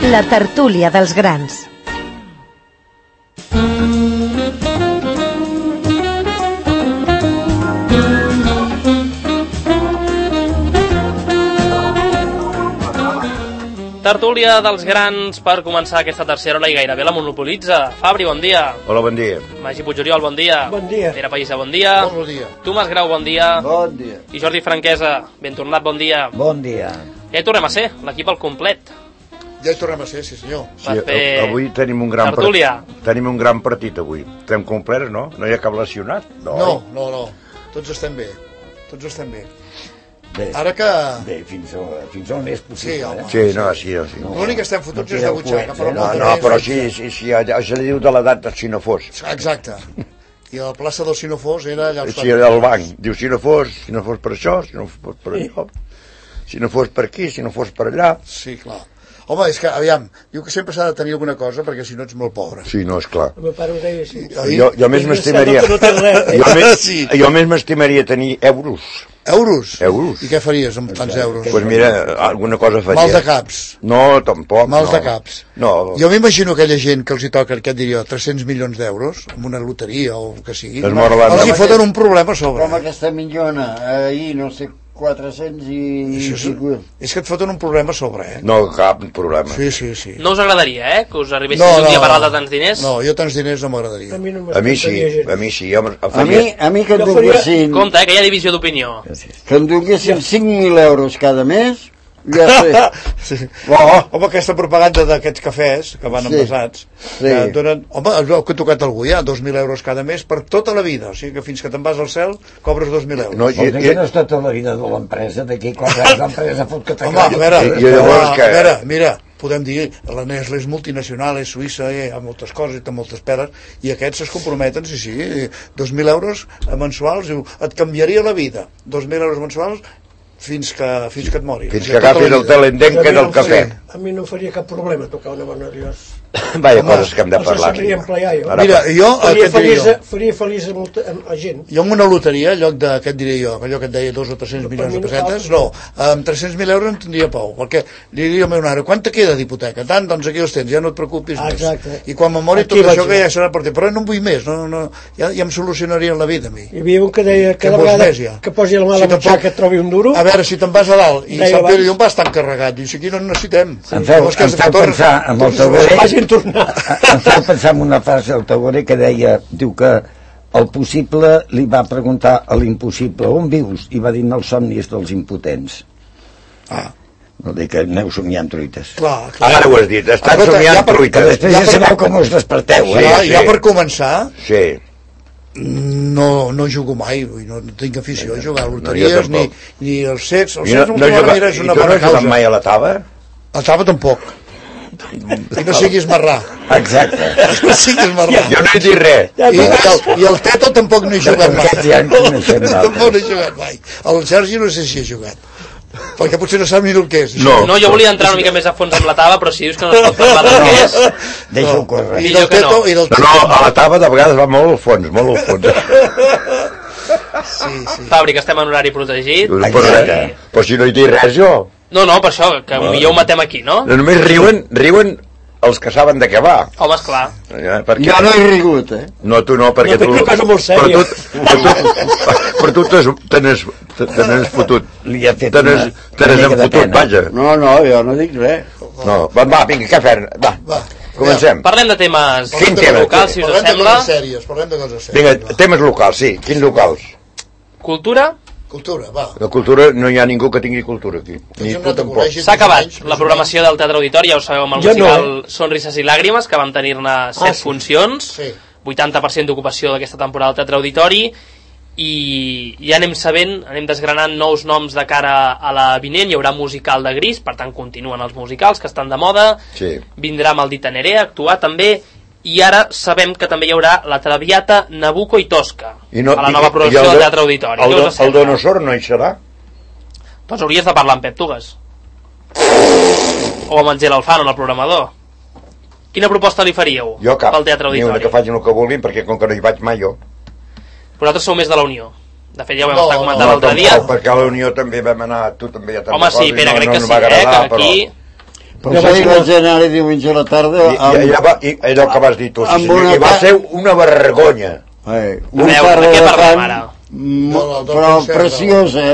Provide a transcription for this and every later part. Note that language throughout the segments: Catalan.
La tertúlia dels grans. Tertúlia dels grans per començar aquesta tercera hora i gairebé la monopolitza. Fabri, bon dia. Hola, bon dia. Magí Puigoriol, bon dia. Bon dia. Pere Païssa, bon dia. Bon dia. Tomàs Grau, bon dia. Bon dia. I Jordi Franquesa, ben tornat, bon dia. Bon dia. Ja hi tornem a ser, l'equip al complet. Ja hi tornem a ser, sí senyor. Per fer avui tenim un gran tertúlia. Tenim un gran partit avui. Estem complets, no? No hi ha cap lesionat? No. Tots estem bé. Bé, Ara que... bé fins on és possible. Sí, home. Sí. L'únic que estem fotuts és de butxaca. Però sí, ja se li diu de l'edat si no fos. Exacte. I a la plaça del si no fos era allà... Sí, al banc. Diu si no fos per això, si no fos per allò, si no fos per aquí, si no fos per allà. Sí, clar. Home, és que, aviam, diu que sempre s'ha de tenir alguna cosa perquè si no ets molt pobre. Sí, no, és clar. El meu pare ho deia així. Jo més m'estimaria... Jo més m'estimaria tenir euros. Euros? Euros. I què faries amb tants euros? Doncs mira, alguna cosa faria. Mals de caps. No, tampoc. Mals de caps. No. Jo m'imagino aquella gent que els hi toca, què et diria, 300 milions d'euros, amb una loteria o el que sigui. Els hi foten un problema a sobre. Com aquesta minyona, ahir no sé 400 i... És que et foten un problema a sobre, eh? No, cap problema. Sí. No us agradaria, que us arribessis un dia a parlar de tants diners? No, jo tants diners no m'agradaria. A mi sí. A mi que em donguessin... Compte, que hi ha divisió d'opinió. Que em donguessin 5.000 euros cada mes, ja sé. Sí. Home, aquesta propaganda d'aquests cafès que van envasats, que donen... Home, el que ha tocat algú ja, 2.000 euros cada mes per tota la vida, o sigui que fins que te'n vas al cel cobres 2.000 euros. No, que no és tota la vida de l'empresa, d'aquí 4 anys l'empresa fot que home, a veure, mira, podem dir, la Nestlé és multinacional, és suïssa, hi ha moltes coses, té moltes peles, i aquests es comprometen, sí, 2.000 euros mensuals, et canviaria la vida, 2.000 euros mensuals, fins que et moris. Fins que agafis el Telendenca del cafè. A mi no faria cap problema tocar una bona Dios. Vaya coses que hem de parlar. Mira, jo faria feliç a gent. Jo amb una loteria, en lloc de, què et diré jo, allò que et deia 2 o 300 milions de pessetes, no, amb 300.000 euros en tindria pau, perquè li diria al meu mare, quant te queda d'hipoteca? Tant, doncs aquí els tens, ja no et preocupis més. I quan me mori tot això que ja serà per ti, però no en vull més, ja em solucionaria la vida a mi. Hi havia un que deia cada vegada que posi la mà a la butxaca que trobi un duro. A veure, si te'n vas a dalt i Sant Pere i un vas tan carregat, dius, aquí no en necessitem. Em feu pensar amb el Tagore, em feu pensar en una frase del Tagore que deia, diu que el possible li va preguntar a l'impossible, on vius? I va dir, els somnis dels impotents. No dic que aneu somiant truites. Clar. Ara ho has dit, estan somiant truites. Després ja sabeu com us desperteu. Ja per començar... Sí. No jugo mai, no tinc afició a jugar a loteries ni els sets. Els sets és una bona causa. I tu no has jugat mai a la tava? A la tava tampoc. I no siguis marrà. Exacte. No siguis marrà. Jo no he dit res. I el Teto tampoc no he jugat mai. Tampoc no he jugat mai. El Sergi no sé si ha jugat, perquè potser no sap ni el que és. No, jo volia entrar una mica més a fons amb la tava, però si dius que no es pot parlar del que és, deixa-ho córrer. I del Teto. No, a la tava de vegades va molt al fons. Sí. Fabri, que estem en horari protegit. Però si no hi dic res jo. No, per això, que millor ho matem aquí, no? Només riuen els que saben de què va. Home, esclar. Jo no he rigut, No, tu no, perquè tu... Per tu te n'has fotut. Te n'has enfotut, vaja. No, jo no dic res. No, va, vinga, què fem? Va, comencem. Parlem de temes locals, si us sembla. Parlem de coses sèries. Vinga, temes locals, sí. Quins locals? Cultura? Cultura, va. La cultura, no hi ha ningú que tingui cultura aquí. Ni tu tampoc. S'ha acabat la programació del Teatre Auditori, ja ho sabeu, amb el musical Sonrises i Làgrimes, que vam tenir-ne 7 funcions, 80% d'ocupació d'aquesta temporada al Teatre Auditori, i ja anem sabent, anem desgranant nous noms de cara a la vinent. Hi haurà musical de Gris, per tant continuen els musicals que estan de moda, vindrà Maldita Nerea a actuar també, i ara sabem que també hi haurà La Traviata, Nabucco i Tosca a la nova producció del Teatre Auditori. El Donosor no hi serà? Doncs hauries de parlar amb Pep Tugas o amb Angel Alfano, el programador. Quina proposta li faríeu pel Teatre Auditori? Ni una, que facin el que vulguin, perquè com que no hi vaig mai jo. Vosaltres sou més de la Unió. De fet, ja ho vam estar comentant l'altre dia. No, perquè a la Unió també vam anar, tu també ja te'n recordes. Home, sí, Pere, crec que sí, que aquí... Però sí, vaig anar diumenge a la tarda... I allò que vas dir tu, i va ser una vergonya. Una tarda de tant... Però preciosa,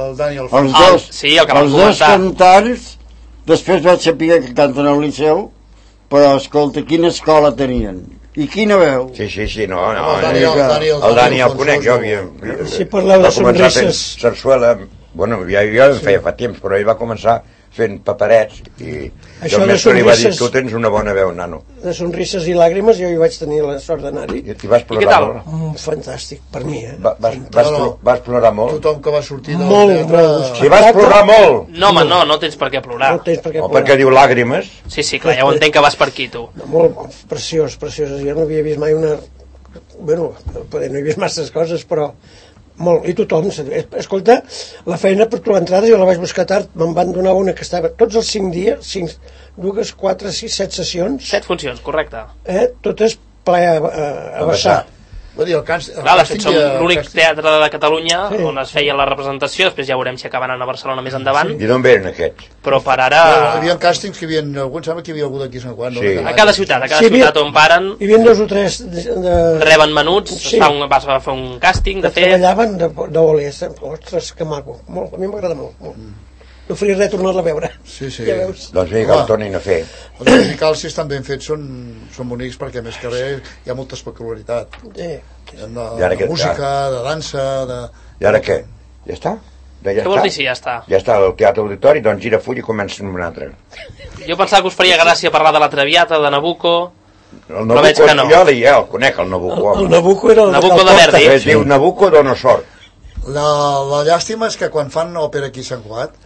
els dos cantants. Després vaig saber que canten al Liceu, però escolta, quina escola tenien i quina veu. Sí, no, el Dani el conec, jo si parleu de sonrises, sarsuela, bueno, ja en feia fa temps, però ell va començar fent paperets i això el mestre li va dir, tu tens una bona veu, nano. De sonrises i làgrimes jo hi vaig tenir la sort d'anar-hi. I vas plorar molt? Fantàstic, per mi, Vas plorar molt? Tothom que va sortir molt. Si vas plorar molt? No, home, no tens per què plorar. O perquè diu làgrimes? Sí, clar, ja ho entenc que vas per aquí, tu. Molt preciós. Jo no havia vist mai una... Bueno, no he vist masses coses, però... Molt, i tothom, escolta, la feina per trobar entrades, jo la vaig buscar tard, me'n van donar una que estava tots els 5 dies, 2, 4, 6, 7 sessions. 7 funcions, correcte. Totes ple a vessar. Clar, de fet som l'únic teatre de Catalunya on es feia la representació, després ja veurem si acaben anant a Barcelona més endavant. I d'on venen aquests? Però per ara... Hi havia càstings que hi havia, algú em sembla que hi havia algú d'aquí Sant Juan. A cada ciutat on paren... Hi havia 2 o 3... Reben menuts, vas a fer un càsting, de fet... Treballaven d'olers, ostres, que maco, a mi m'agrada molt. No faria res tornar-la a veure. Sí. Ja veus. Doncs bé, que el tornin a fer. Els musicals, si estan ben fets, són bonics perquè més que res hi ha molta espectacularitat. De música, de dansa... I ara què? Ja està? Què vols dir si ja està? Ja està, el Teatre Auditori, doncs gira full i comença amb un altre. Jo pensava que us faria gràcia parlar de la Traviata, de Nabucco... El Nabucco, jo el conec, el Nabucco. El Nabucco era el Nabucco de Verdi. Es diu Nabucco Donosor. La llàstima és que quan fan òpera aquí a Sant Cugat,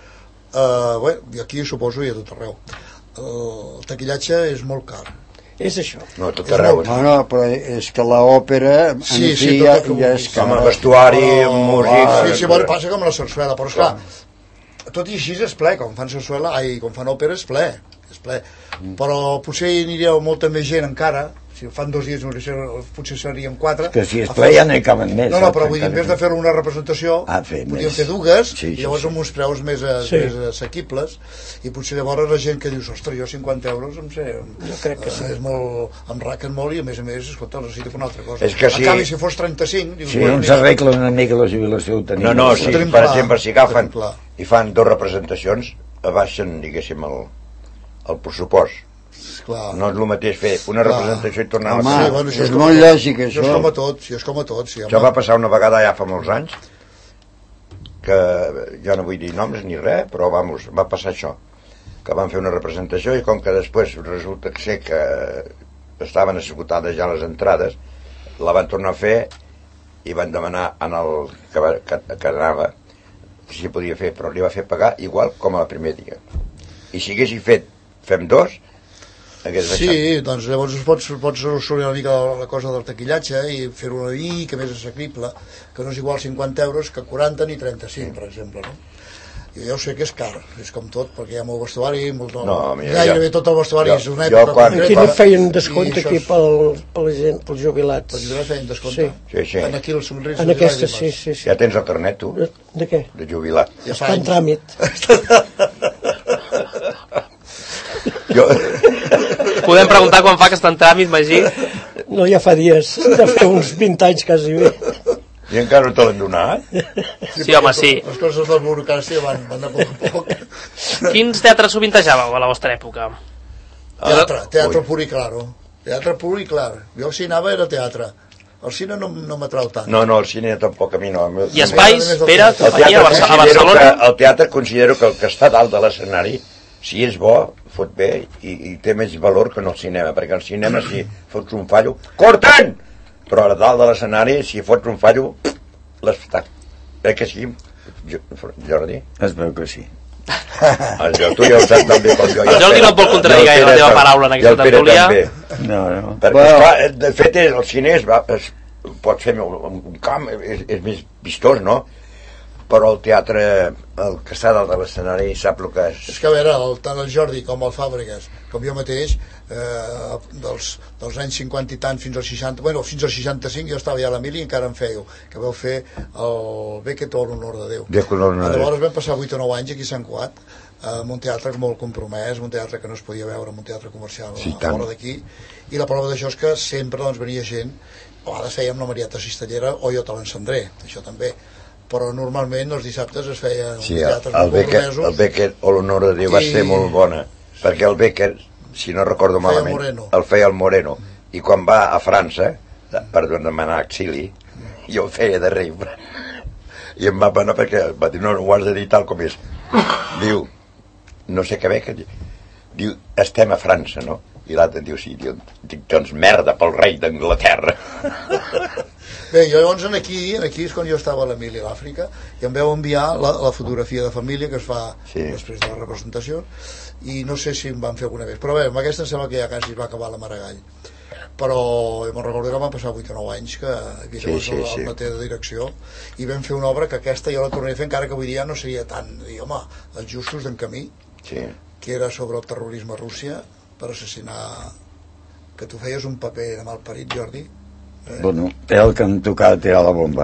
i aquí suposo i a tot arreu, el taquillatge és molt car. És això. No, a tot arreu. No, però és que l'òpera en si ja és car. Amb el vestuari, amb música... Sí, passa com la sarsuela, però esclar, tot i així és ple, quan fan sarsuela, quan fan òpera és ple. Però potser hi aniria molta més gent encara, si fan 2 dies potser serien 4. Que si és ple ja n'hi caben més. No, però vull dir, en vez de fer una representació podríem fer 2 i llavors amb uns preus més assequibles i potser llavors la gent que dius, ostres, jo 50 euros jo crec que és molt, em raquen molt i a més escolta, necessito una altra cosa. En canvi, si fos 35 si no s'arregla una mica la jubilació ho tenim. No, per exemple, si agafen i fan 2 representacions abaixen, diguéssim, el pressupost. No és el mateix fer una representació i tornar a la casa. És molt lògic, això. És com a tot. Això va passar una vegada ja fa molts anys, que jo no vull dir noms ni res, però va passar això, que van fer una representació i com que després resulta que estaven esgotades ja les entrades, la van tornar a fer i van demanar al que anava si podia fer, però li va fer pagar igual com a la primer dia. I si haguessin fem 2, sí, doncs llavors pots solucionar una mica la cosa del taquillatge i fer-ho una mica més assequible, que no és igual 50 euros que 40 ni 35, per exemple, no? Jo ja ho sé que és car, és com tot, perquè hi ha molt vestuari, gairebé tot el vestuari és una època concreta. Aquí no feien descompte aquí pels jubilats. Pels jubilats feien descompte? Sí. En aquí els somrisos en aquesta, sí. Ja tens el carnet, tu? De què? De jubilat. Està en tràmit. Podem preguntar quan fa que està en tràmit, Magí? No, ja fa dies, de fer uns 20 anys quasi bé. I encara no te l'han donat? Sí, home, sí. Les coses de la burocràcia van de poc a poc. Quins teatres sovintejàveu a la vostra època? Teatre pur i claro. Teatre pur i clar. Jo si anava era teatre. El cine no m'atrau tant. No, el cine tampoc a mi no. I espais, Pere, companyia a Barcelona? El teatre considero que el que està dalt de l'escenari, si és bo, fot bé i té més valor que no el cinema, perquè el cinema si fots un fallo, corten! Però a dalt de l'escenari, si fots un fallo, l'espectacle. Que sí, Jordi? Es veu que sí. Tu ja ho saps tan bé com jo. El Jordi no et vol contradir gaire la teva paraula en aquesta tertúlia. No. Perquè, esclar, de fet, el cine pots fer un camp, és més vistós, no? però el teatre, el que està dalt de l'escenari, sap el que és. És que a veure, tant el Jordi com el Fàbregas, com jo mateix, dels anys 50 i tant fins als 60, bueno, fins als 65 jo estava ja a l'Emili i encara en fèieu, que vau fer el Beckett o l'Honor de Déu. Llavors vam passar 8 o 9 anys aquí a Sant Cugat, amb un teatre molt compromès, un teatre que no es podia veure, un teatre comercial fora d'aquí, i la prova d'això és que sempre doncs, venia gent, a vegades fèiem la Marieta Cistellera o Jo te l'encendré, això també, però normalment els dissabtes es feien teatres molt compromesos. El Beckett o l'Honor de Déu va ser molt bona, perquè el Beckett, si no recordo malament, el feia el Moreno, i quan va a França per demanar exili, jo el feia de rei, i em va panar perquè va dir, no ho has de dir tal com és, diu, no sé què Beckett, diu, estem a França, no? I l'altre diu, sí, diu, dic, doncs merda pel rei d'Anglaterra. Bé, llavors aquí és quan jo estava a l'Emili a l'Àfrica i em veu enviar la fotografia de família que es fa després de la representació, i no sé si em van fer alguna vegada, però bé, amb aquesta em sembla que ja quasi va acabar la Maragall, però jo me'n recordo que van passar 8 o 9 anys que havia el mateix de direcció, i vam fer una obra que aquesta jo la tornaré a fer, encara que avui dia no seria tant, home, Els justos d'en Camí, que era sobre el terrorisme a Rússia per assassinar, que tu feies un paper de malparit, Jordi. Bueno, era el que em tocava tirar la bomba.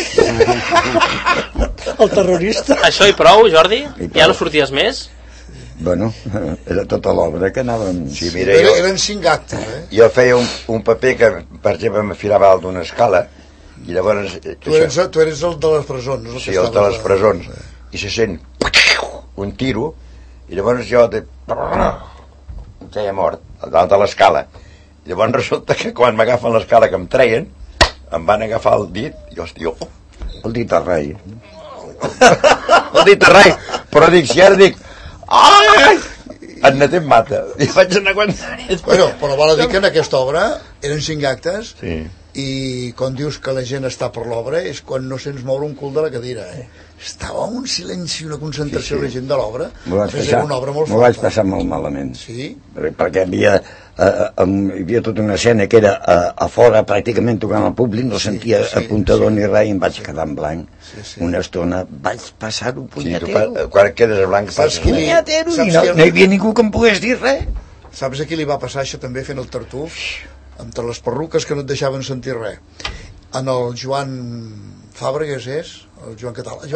El terrorista. Això i prou, Jordi? Ja no sorties més? Bueno, era tota l'obra que anàvem... Sí, mira, eren 5 actes, Jo feia un paper que, per exemple, m'afilava dalt d'una escala, i llavors... Tu eres el de les presons. Sí, el de les presons. I se sent un tiro, i llavors jo em feia mort, dalt de l'escala. I llavors resulta que quan m'agafen l'escala que em treien, em van agafar el dit, i hòstia, el dit a rei. El dit a rei, però dic, si ara dic, ai, en Naté em mata, i vaig anar aguantant. Bueno, però val a dir que en aquesta obra eren 5 actes, i quan dius que la gent està per l'obra és quan no sents moure un cul de la cadira, estava un silenci, una concentració de la gent de l'obra. M'ho vaig passar molt malament, perquè hi havia tota una escena que era a fora pràcticament tocant al públic, no sentia apuntador ni res, i em vaig quedar en blanc una estona, vaig passar-ho punyatero. Quan quedes en blanc punyatero, i no hi havia ningú que em pogués dir res. Saps a qui li va passar això també fent el Tartuf? Entre les perruques que no et deixaven sentir res, en el Joan Fàbregas és el Joan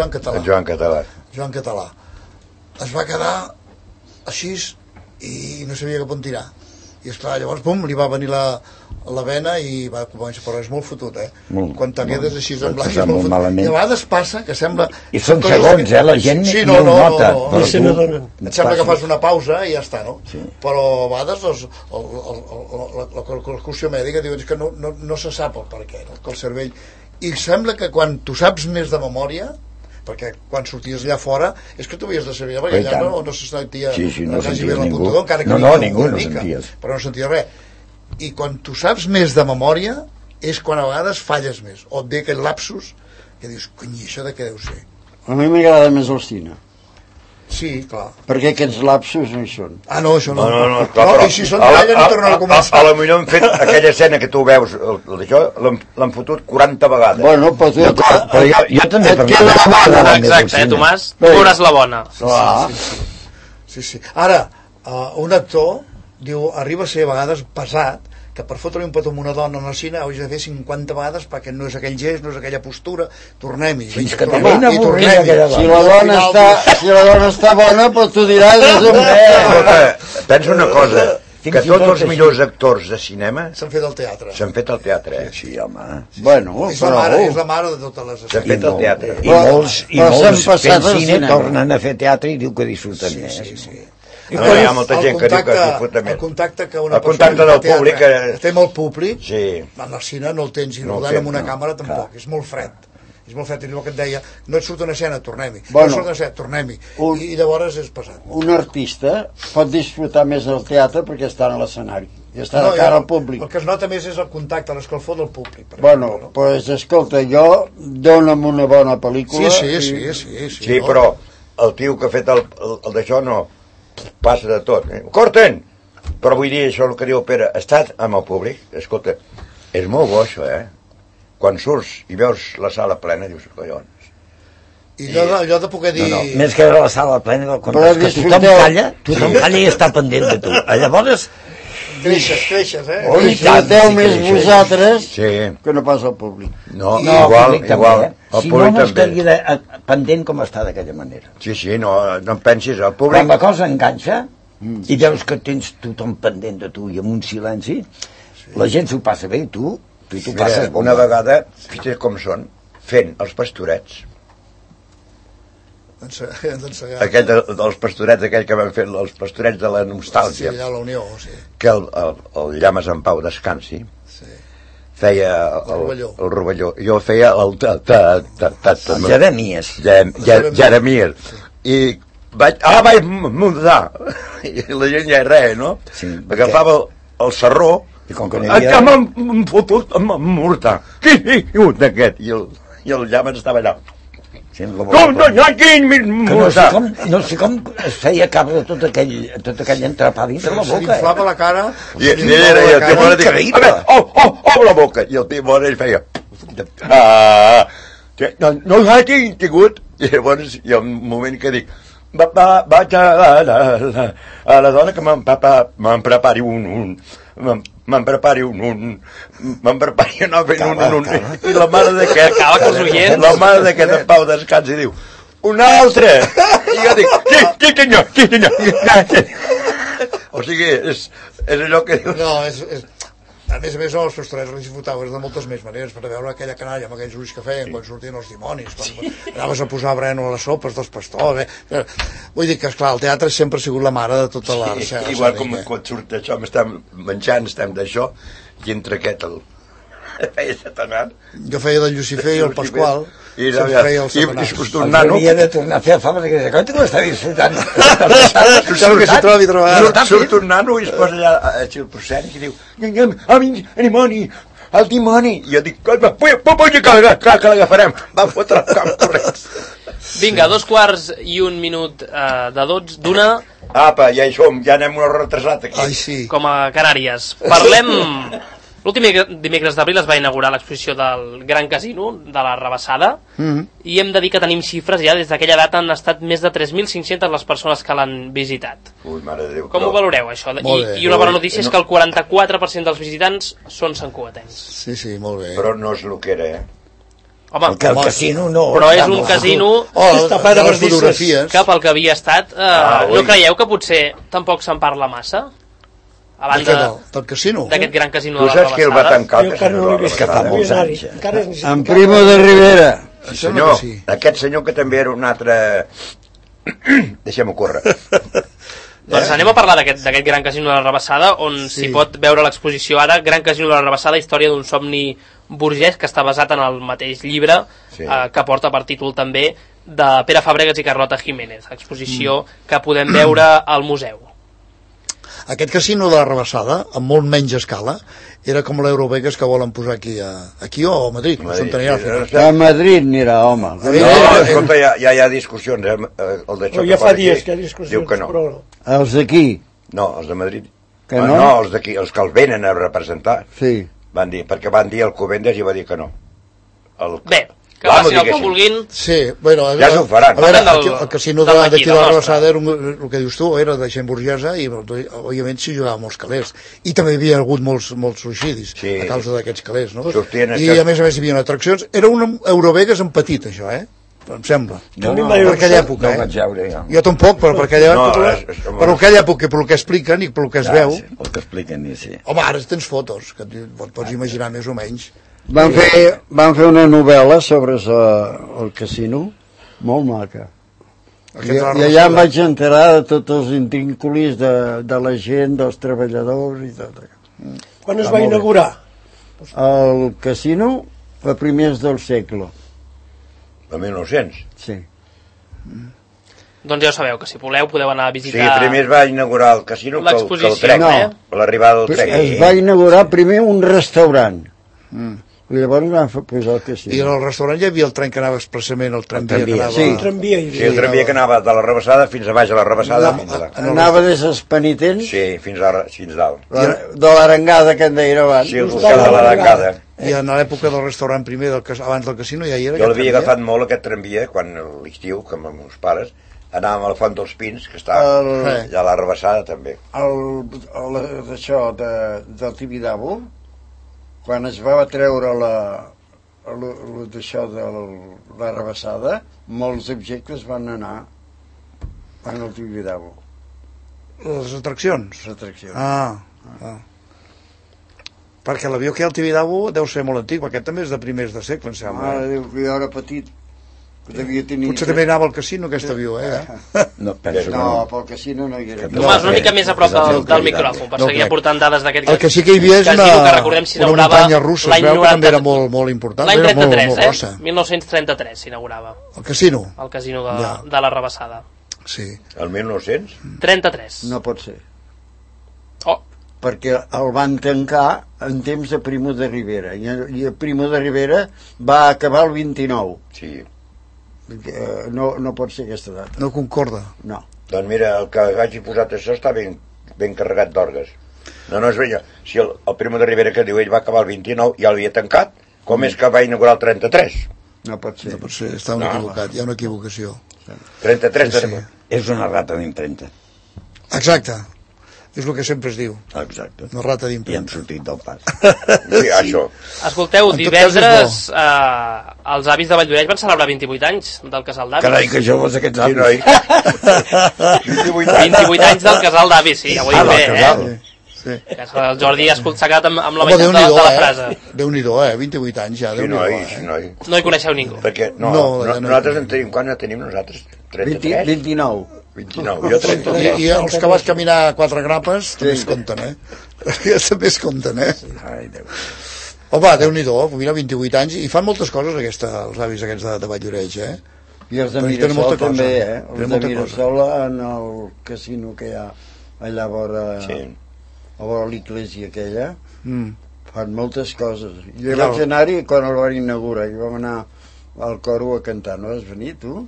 Català es va quedar així i no sabia cap on tirar, i esclar, llavors pum, li va venir la vena i va començar, però és molt fotut, quan te quedes així en blanc és molt fotut, i a vegades passa que sembla, i són segons, la gent no ho nota, et sembla que fas una pausa i ja està, no? Però a vegades la conclusió mèdica diu que no se sap el per què, que el cervell, i sembla que quan tu saps més de memòria, perquè quan sorties allà fora és que tu havies de saber, perquè allà no se sentia no sentia ningú, ningú no senties, però no sentia res, i quan tu saps més de memòria és quan a vegades falles més, o et ve aquell lapsus que dius, cony, això de què deu ser? A mi m'agrada més el cine. Sí, clar. Perquè aquests lapsus no hi són. Ah, no, això no. No, clar, i si són d'allà no tornen a començar. A lo millor han fet aquella escena que tu veus, d'això, l'han fotut 40 vegades. Bueno, però jo també et queda la bona. Exacte, Tomàs? Tu veuràs la bona. Sí. Ara, un actor diu, arriba a ser a vegades pesat, que per fotre un petó amb una dona en el cine hauria de fer 50 vegades perquè no és aquell gest, no és aquella postura, tornem-hi. Fins que tornem-hi. Si la dona està bona, però tu diràs... Pensa una cosa, que tots els millors actors de cinema s'han fet al teatre. S'han fet al teatre, Sí, home. Bueno, és la mare de totes les... S'han fet al teatre. I molts fent cine tornen a fer teatre i diu que disfruten més. Sí. Hi ha molta gent que diu que disfruta més. El contacte que una persona del públic té amb el públic, en el cine no el tens, i rodant amb una càmera tampoc, és molt fred. És molt fred, i el que et deia, no et surt una escena, tornem-hi. No et surt una escena, tornem-hi. I llavors és pesat. Un artista pot disfrutar més del teatre perquè està a l'escenari. I està de cara al públic. El que es nota més és el contacte, l'escalfor del públic. Bueno, doncs escolta, jo dona'm una bona pel·lícula. Sí, però el tio que ha fet el d'això no passa de tot. Corten! Però vull dir, això el que diu Pere, estat amb el públic, escolta, és molt bo això, quan surts i veus la sala plena, dius, collons. I allò de poder dir... No, més que la sala plena del compte, que tothom calla i està pendent de tu. Llavors... Creixes, Disfruteu més vosaltres que no pas el públic. No, igual. Si no, no estaria pendent com està d'aquella manera. Sí, no en pensis, el públic... Quan la cosa enganxa, i veus que tens tothom pendent de tu i amb un silenci, la gent s'ho passa bé i tu t'ho passes bomba. Una vegada, fixa't com són, fent els pastorets, aquell dels pastorets, aquell que van fer els pastorets de la nostàlgia, allà a la Unió, que el Llames en Pau descansi, feia el rovelló, jo feia el Jeremies, i vaig mudar, i la gent ja res, no? Agafava el sarró i com que n'hi havia... m'han fotut amb mortar, d'aquest, i el Llames estava allà. No sé com es feia cap de tot aquell entrepà dintre la boca. S'inflava la cara. I el Timor deia, obre la boca. I el Timor ell feia, no l'ha tingut. I llavors hi ha un moment que dic, vaig a la dona que me'n prepari me'n prepari un i la mare d'aquest en Pau descansa i diu un altre i jo dic qui senyor o sigui és allò que dius no, a més no, els pastorets els disfrutaves de moltes més maneres per veure aquella canalla amb aquells ulls que feien quan sortien els dimonis, quan anaves a posar breno a les sopes dels pastors vull dir que esclar, el teatre sempre ha sigut la mare de tota l'art igual com quan surt això, estem menjant, estem d'això i entre aquest feia Satanàs jo feia del Llucifer i el Pasqual i havia de tornar a fer el fama que com està disfrutant surt un nano i es posa allà al proscènic i diu dimoni el dimoni i jo dic que l'agafarem va fotre el camp corrent vinga, 2:15 d'una apa, ja hi som, ja anem una retrasat aquí com a Canàries parlem l'últim dimecres d'abril es va inaugurar l'exposició del Gran Casino de la Rabassada i hem de dir que tenim xifres ja des d'aquella data han estat més de 3.500 les persones que l'han visitat. Ui, mare de Déu, com ho valoreu això? I una bona notícia és que el 44% dels visitants són santcugatencs. Sí, molt bé. Però no és el que era, Home, el casino no. Però és un casino està ple de les fotografies que pel que havia estat no creieu que potser tampoc se'n parla massa? A banda del casino d'aquest gran casino de la Rabassada. Tu saps qui el va tancar? Jo encara no l'he vist, que fa molts anys. En Primo de Rivera. Senyor, aquest senyor que també era un altre... Deixem-ho córrer. Doncs anem a parlar d'aquest gran casino de la Rabassada, on s'hi pot veure l'exposició ara, Gran Casino de la Rabassada, història d'un somni burgès, que està basat en el mateix llibre, que porta per títol també de Pere Fàbregas i Carlota Jiménez, exposició que podem veure al museu. Aquest casino de la Rabassada, amb molt menys escala, era com l'Eurovegas que volen posar aquí o a Madrid. A Madrid anirà, home. Escolta, ja hi ha discussions. El de ja fa dies que hi ha discussions. Diu que no. Els d'aquí? No, els de Madrid. Que no? No, els d'aquí, els que el venen a representar. Sí. Perquè van dir el Covendes i va dir que no. Bé, que facin el que vulguin. Sí, bueno, ja s'ho faran. A veure, el casino d'aquí de la Rabassada era el que dius tu, era de gent burgesa i òbviament s'hi jugava molts calés i també hi havia hagut molts suïcidis a causa d'aquests calés, no? I a més hi havia atraccions. Era un Eurovegas en petit, això, em sembla. Per aquella època, jo tampoc, però per aquella època, per aquella època, per el que expliquen i per el que es veu. El que expliquen, sí. Home, ara tens fotos, que pots imaginar més o menys. Van fer una novel·la sobre el casino, molt maca. I allà em vaig enterar de tots els intrínculis de la gent, dels treballadors i tot. Quan es va inaugurar? El casino a primers del segle. El 1900? Sí. Doncs ja ho sabeu, que si voleu podeu anar a visitar... Sí, primer es va inaugurar el casino que el tren, l'arribada del tren. Es va inaugurar primer un restaurant. I llavors van posar el casino. I en el restaurant hi havia el tren que anava expressament, el tramvia. Sí, el tramvia que anava de la Rabassada fins a baix a la Rabassada. Anava des dels penitents? Sí, fins dalt. De l'arengada que en deia abans. Sí, el costat de l'arengada. I en l'època del restaurant primer, abans del casino, ja hi era. Jo l'havia agafat molt, aquest tramvia, quan a l'estiu, com amb meus pares, anàvem a la Font dels Pins, que està allà a la Rebassada, també. Això del Tibidabo, quan es va treure d'això de la Rebassada, molts objectes van anar al Tibidabo. Les atraccions? Les atraccions. Perquè l'avió que hi ha al Tibidabo deu ser molt antic, aquest també és de primers de segle, em sembla. Diu que jo era petit, devia tenir... Potser també anava al casino, aquest avió, No, pel casino no hi era. Tomàs, una mica més a prop del micròfon, per seguir aportant dades d'aquest casino. El que sí que hi havia és una muntanya russa, es veu que també era molt important. L'any 33, 1933 s'inaugurava. El casino? El casino de la Rebassada. Sí. El 1900? 33. No pot ser. Perquè el van tancar en temps de Primo de Rivera, i Primo de Rivera va acabar el 29. Sí. No pot ser aquesta data. No concorda. No. Doncs mira, el que hagi posat això està ben carregat d'orgues. No es veia. Si el Primo de Rivera que diu ell va acabar el 29 ja l'havia tancat, com és que va inaugurar el 33? No pot ser. No pot ser, està equivocat, hi ha una equivocació. 33 sí. És una rata d'impremta. Exacte. És el que sempre es diu. Exacte. Una rata d'impremta. I hem sortit del pas. Sí, això. Escolteu, divendres els avis de Valldoreix van celebrar 28 anys del casal d'avis. Carai, que joves aquests avis. 28 anys del casal d'avis, sí, ja ho he dit bé, Sí. El Jordi s'ha quedat amb la meitat de la frase. Déu-n'hi-do, 28 anys ja. Sí, noi. No hi coneixeu ningú. Perquè nosaltres en tenim, quan ja tenim nosaltres? 33? 29. 29, jo 33. I els que vas caminar a 4 grapes també es compten, també es compten, Ai, Déu. Home, Déu-n'hi-do, mira, 28 anys, i fan moltes coses els avis aquests de Valldoreix, I els de Mirasol també, Els de Mirasol en el casino que hi ha allà a vora l'església aquella, fan moltes coses. Jo vaig anar-hi quan el van inaugurar, i vam anar al coro a cantar. No has venit, tu?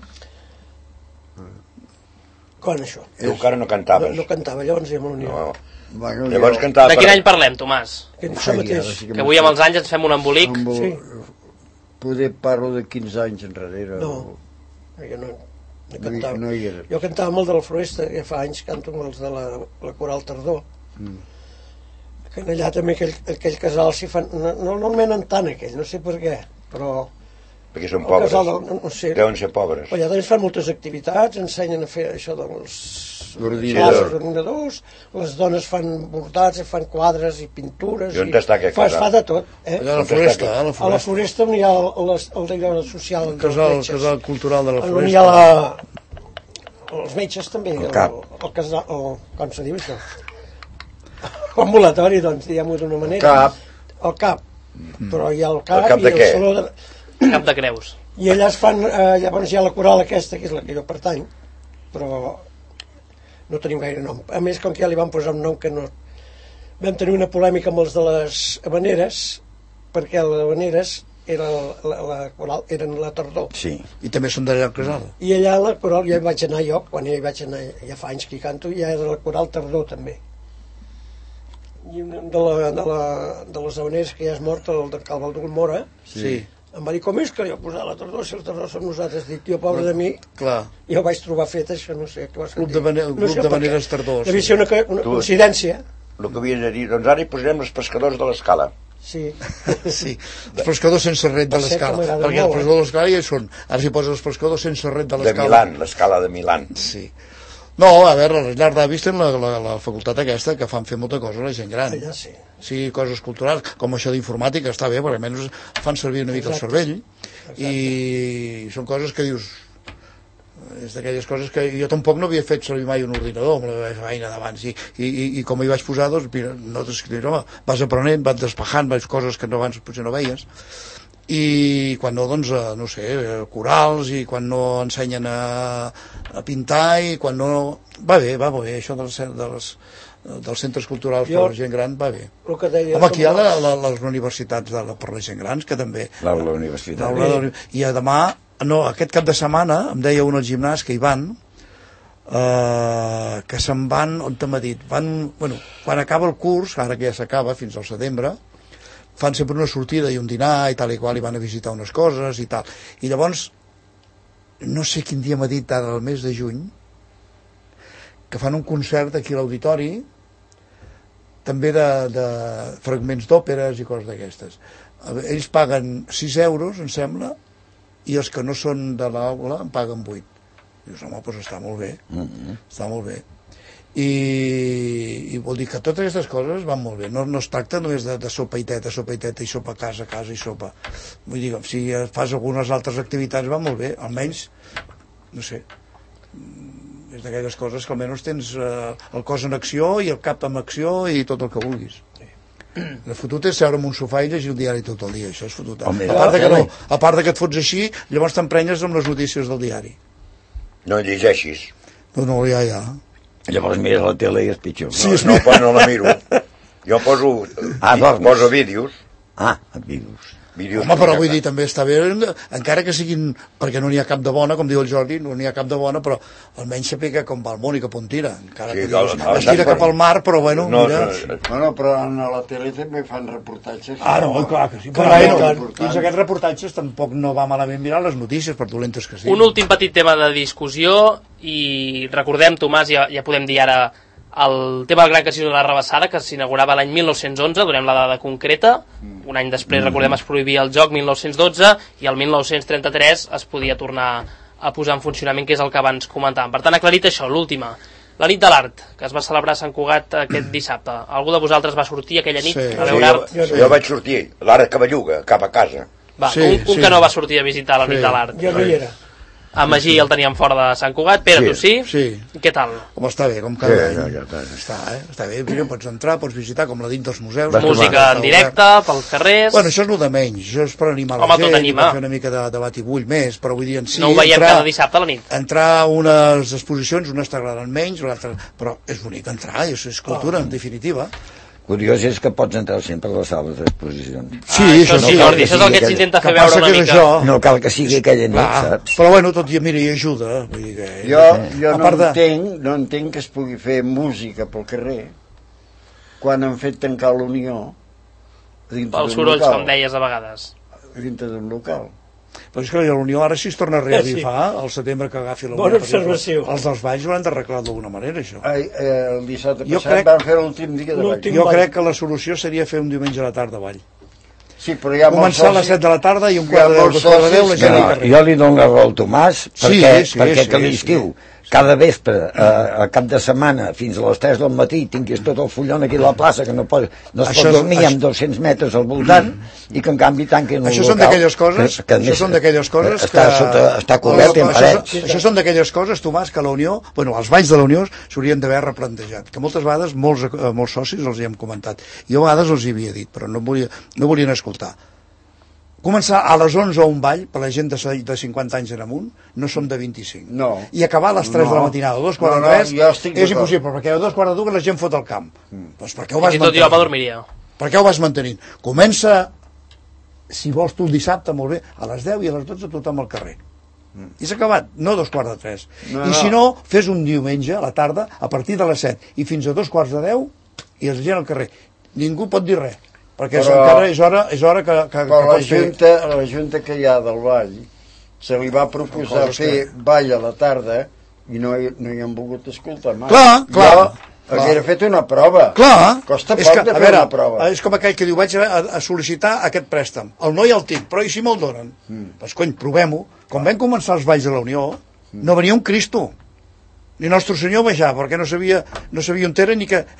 Quan això? Tu encara no cantaves. No cantava, llavors ja me l'unia. Llavors cantava... De quin any parlem, Tomàs? Que avui amb els anys ens fem un embolic. Sí. Poder parlo de 15 anys enrere. No, jo no cantava. No hi era. Jo cantava amb el de la Floresta, ja fa anys canto amb els de la Coral Tardor. Que allà també aquell casal s'hi fan... No el menen tant aquell, no sé per què, però... Perquè són pobres, no sé. Deuen ser pobres. Allà també fan moltes activitats, ensenyen a fer això dels ordinadors, les dones fan bordats, fan quadres i pintures... I on està aquest casal? Fa de tot. Allà a la Floresta. A la Floresta on hi ha el social... El casal cultural de la Floresta. On hi ha els metges també. El CAP. Com se diu això? Ambulatori, doncs, diguem-ho d'una manera. El CAP. Però hi ha el CAP i el saló de... Cap de Creus. I allà es fan, llavors hi ha la coral aquesta, que és la que jo pertany, però no tenim gaire nom. A més, com que ja li van posar un nom que no... Vam tenir una polèmica amb els de les Havaneres, perquè les Havaneres la coral eren la tardor. Sí. I també són d'allà al casal. I allà la coral, ja hi vaig anar jo, quan ja hi vaig anar, ja fa anys que hi canto, ja era la coral tardor també. I de les Havaneres que ja és mort, el de Cal Baldul Mora, sí. Em va dir, com és que jo posar la tardor, si el tardor som nosaltres? Dic, tio, pobre de mi, clar. Jo vaig trobar fet això, no sé què va sentir. Club de Maneres Tardors. Devia ser una coincidència. El que havies de dir, doncs ara hi posarem els pescadors de l'escala. Sí. Sí, els pescadors sense ret de l'escala. Perquè els pescadors de l'escala ja hi són. Ara s'hi posa els pescadors sense ret de l'escala. De Milan, l'escala de Milan. Sí. No, a veure, les llars d'avis tenen la facultat aquesta que fan fer molta cosa a la gent gran. Allà sí. Sí, coses culturals, com això d'informàtica, està bé, perquè almenys fan servir una mica el cervell. I són coses que dius... És d'aquelles coses que jo tampoc no havia fet servir mai un ordinador amb la meva feina d'abans. I com hi vaig posar, doncs, mira, no t'escrius, home, vas aprenent, vas despejant, vas coses que abans potser no veies. I quan no, doncs, no sé, corals, i quan no ensenyen a pintar, i quan no... Va bé, això dels centres culturals per la gent gran va bé. Home, aquí hi ha les universitats per la gent grans, que també... L'aula universitària. I a demà, no, aquest cap de setmana, em deia un al gimnàs que hi van, que se'n van, on t'ha dit, van, bueno, quan acaba el curs, ara que ja s'acaba, fins al setembre, fan sempre una sortida i un dinar i tal i qual, i van a visitar unes coses i tal, i llavors no sé quin dia m'ha dit ara el mes de juny que fan un concert aquí a l'auditori també de fragments d'òperes i coses d'aquestes. Ells paguen 6 euros, em sembla, i els que no són de l'aula en paguen 8. Dius, home, doncs està molt bé, està molt bé. I vol dir que totes aquestes coses van molt bé, no es tracta només de sopa i teta i sopa a casa i sopa. Vull dir, si fas algunes altres activitats van molt bé, almenys, no sé, és d'aquelles coses que almenys tens el cos en acció i el cap en acció i tot el que vulguis. El fotut és seure en un sofà i llegir el diari tot el dia, això és fotut. A part de que et fots així, llavors t'emprenyes amb les notícies del diari. No llegeixis. No, ja. Llavors mires la tele i és pitjor. No la miro. Jo poso vídeos. Vídeos. Home, però vull dir, també està bé, encara que siguin, perquè no n'hi ha cap de bona, com diu el Jordi, no n'hi ha cap de bona, però almenys saber com va el món i cap on tira. Encara que dius, es tira cap al mar, però bueno, mira. Bueno, però a la tele també fan reportatges. No, clar que sí. Dins aquests reportatges tampoc no va malament mirar les notícies, per dolentes que siguin. Un últim petit tema de discussió, i recordem, Tomàs, ja podem dir ara, el tema del Gran Casino de la Rabassada, que s'inaugurava l'any 1911, donem la dada concreta, un any després, recordem, es prohibia el joc 1912, i el 1933 es podia tornar a posar en funcionament, que és el que abans comentàvem. Per tant, aclarit això, l'última, la nit de l'art, que es va celebrar a Sant Cugat aquest dissabte. Algú de vosaltres va sortir aquella nit a veure art? Jo vaig sortir, l'Art Cavalluga, cap a casa. Un que no va sortir a visitar la nit de l'art. Jo no hi era. A Magí el teníem fora de Sant Cugat. Pere, tu sí? Sí. Què tal? Home, està bé, com cada any. Està bé, pots entrar, pots visitar, com la dins dels museus. Música en directe, pels carrers... Bueno, això és el de menys, això és per animar la gent, per fer una mica de batibull més, però vull dir, en si... No ho veiem cada dissabte a la nit. Entrar a unes exposicions, unes t'agraden menys, però és bonic entrar, és cultura, en definitiva. Curiós és que pots entrar sempre a les sales d'exposicions. Sí, això sí, Jordi, això és el que s'intenta fer veure una mica. No cal que sigui aquella nit, saps? Però bueno, tot i mira, hi ajuda. Jo no entenc que es pugui fer música pel carrer quan han fet tancar l'Unió dintre d'un local. Pels sorolls, com deies a vegades. Dintre d'un local. Però és que la Unió ara sí es torna a reavifar al setembre que agafi la Unió. Bona observació. Els dels Valls ho han d'arreglar d'alguna manera, això. El dissabte passat van fer l'últim dia de Vall. Jo crec que la solució seria fer un diumenge a la tarda a Vall. Sí, però hi ha començar a les 7 de la tarda i un quart de 10 la gent al carrer. Jo li dono la raó al Tomàs perquè que l'estiu cada vespre, a cap de setmana, fins a les 3 del matí, tinguis tot el fullon aquí a la plaça, que no es pot dormir amb 200 metres al voltant, i que en canvi tanquen un local... Això són d'aquelles coses que... Està cobert en parets. Això són d'aquelles coses, Tomàs, que la Unió, bueno, els Valls de la Unió s'haurien d'haver replantejat, que moltes vegades molts socis els hi hem comentat. Jo a vegades els hi havia dit, però no volien escoltar. Començar a les 11 a un ball, per la gent de 50 anys en amunt, no som de 25. No. I acabar a les 3 de la matinada, a 2:45, és impossible, perquè a 2:45 la gent fot al camp. Doncs per què ho vas mantenint? I tot jo dormiria. Per què ho vas mantenint? Comença, si vols tu el dissabte, molt bé, a les 10 i a les 12 tothom al carrer. I s'ha acabat, no 2:45. I si no, fes un diumenge a la tarda, a partir de les 7 i fins a 2:45 i la gent al carrer. Ningú pot dir res. Perquè encara és hora que la junta que hi ha del Vall se li va proposar fer ball a la tarda i no hi han volgut escoltar mai. Clar. Hauria fet una prova. Clar. Costa poc de fer una prova. És com aquell que diu, vaig a sol·licitar aquest préstec. El no i el tinc, però i si me'l donen? Doncs cony, provem-ho. Quan vam començar els Valls de la Unió, no venia un Cristo. Ni Nostre Senyor baixar, perquè no sabia on era ni què.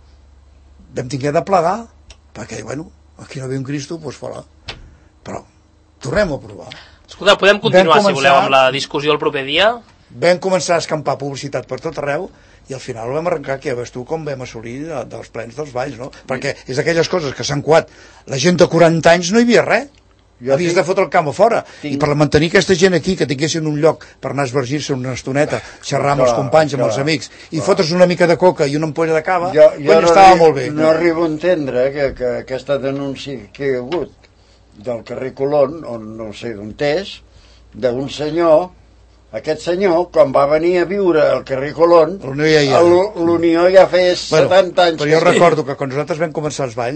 Vam tinguer de plegar. Perquè, bueno, aquí no ve un Cristo, doncs fora. Però tornem a provar. Escolta, podem continuar, si voleu, amb la discussió el proper dia? Vam començar a escampar publicitat per tot arreu i al final vam arrencar, que ja veus tu com vam assolir dels plens dels Valls, no? Perquè és d'aquelles coses que s'han coat. La gent de 40 anys no hi havia res. Havies de fotre el camp a fora. I per mantenir aquesta gent aquí, que tinguessin un lloc per anar a esvergir-se una estoneta, xerrar amb els companys, amb els amics, i fotre's una mica de coca i una ampolla de cava, quan estava molt bé. No arribo a entendre que aquesta denúncia que hi ha hagut del carrer Colón, on no sé d'on és, d'un senyor, aquest senyor, quan va venir a viure al carrer Colón, l'Unió ja feia 70 anys. Però jo recordo que quan nosaltres vam començar els Valls,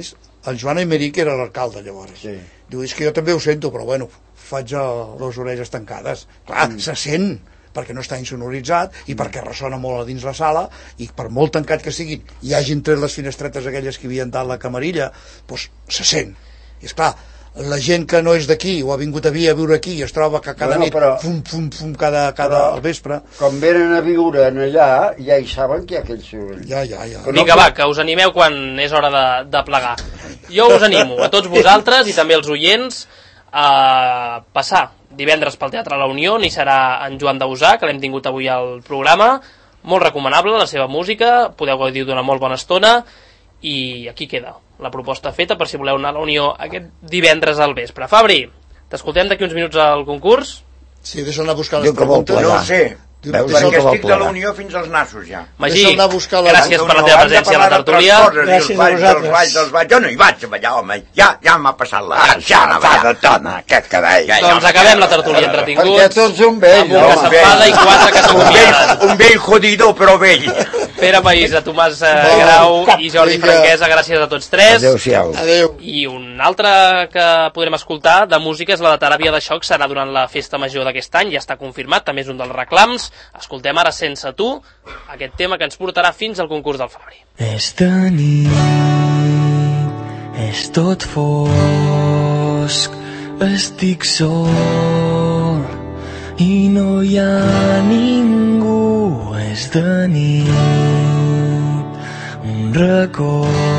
el Joan Aymeric era l'alcalde llavors. Sí. Diu, és que jo també ho sento, però bueno, faig les orelles tancades. Clar, se sent, perquè no està insonoritzat i perquè ressona molt a dins la sala, i per molt tancat que siguin i hagin tret les finestretes aquelles que havien dat la camarilla, doncs se sent. I esclar, la gent que no és d'aquí o ha vingut a viure aquí i es troba que cada nit fum cada al vespre, com venen a viure allà ja hi saben que hi ha aquell soroll. Ja. Vinga, va, que us animeu quan és hora de plegar. Jo us animo a tots vosaltres i també als oients a passar divendres pel Teatre La Unió. N'hi serà en Joan Dausà, que l'hem tingut avui al programa, molt recomanable la seva música, podeu gaudir d'una molt bona estona, i aquí queda la proposta feta per si voleu anar a la Unió aquest divendres al vespre. Fabri, t'escoltem d'aquí uns minuts al concurs? Sí, deixa'l anar a buscar les preguntes. No sé, perquè estic de la Unió fins als nassos ja. Magí, gràcies per la teva presència a la tertúlia. Gràcies a vosaltres. Jo no hi vaig a ballar, home, ja m'ha passat la xarrada tona, aquest que deia. Doncs acabem la tertúlia entretinguts. Perquè tots un vell. Amb un que s'enfada i quatre que s'acomiaden. Un vell jodido, però vell. Pere Païssa, Tomàs Grau i Jordi Franquesa, gràcies a tots tres. Adéu-siau. Adéu. I un altre que podrem escoltar de música és la de Teràpia de Xoc, serà durant la festa major d'aquest any, ja està confirmat, també és un dels reclams. Escoltem ara Sense tu, aquest tema que ens portarà fins al concurs del Fabri. És de nit, és tot fosc, estic sol i no hi ha ningú. És de nit, un racó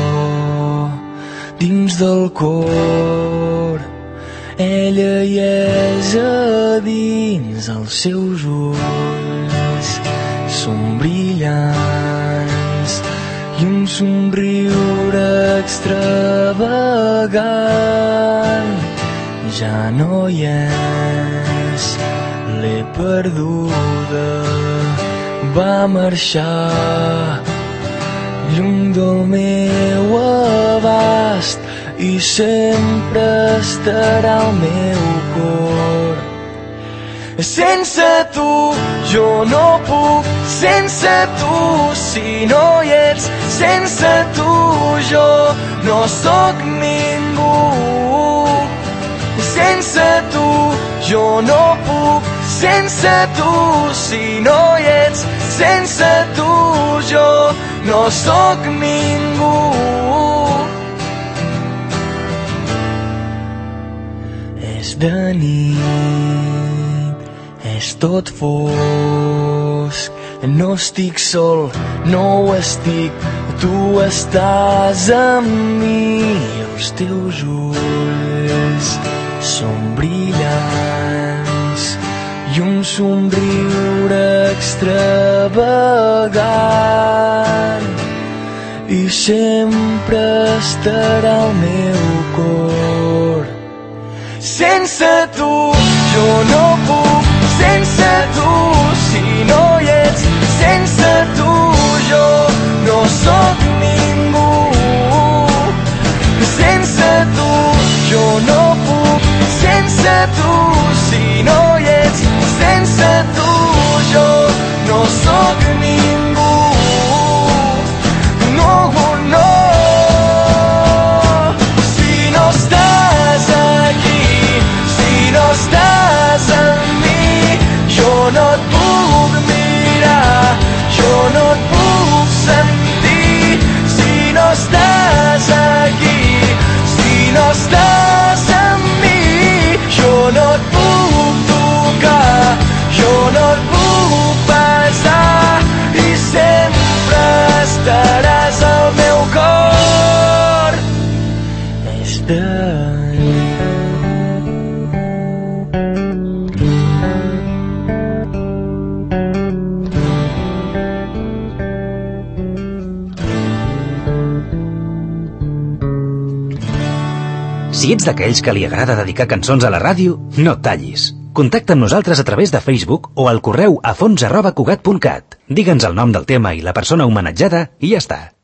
dins del cor, ella hi és a dins, els seus ulls són brillants i un somriure extravagant. Ja no hi és, l'he perduda, va marxar lluny del meu abast i sempre estarà al meu cor. Sense tu jo no puc, sense tu si no hi ets, sense tu jo no sóc ningú. Sense tu jo no puc, sense tu si no hi ets, sense tu jo no sóc ningú. És de nit, és tot fosc, no estic sol, no ho estic, tu estàs amb mi, els teus ulls són brillants i un somriure extravagant i sempre estarà al meu cor. Sense tu jo no puc, sense tu si no hi ets, sense tu jo no sóc ningú. Sense tu jo no puc, sense tu si no hi ets, sense tu jo no sóc ningú. No, no, si no estàs aquí, si no estàs amb mi, jo no et puc mirar, jo no et puc sentir. Si no estàs aquí, si no estàs amb mi, jo no et puc tocar, jo no et puc besar i sempre estaràs al meu cor. És de Si ets d'aquells que li agrada dedicar cançons a la ràdio, no tallis. Contacta amb nosaltres a través de Facebook o al correu afons@cugat.cat. Digue'ns el nom del tema i la persona homenatjada i ja està.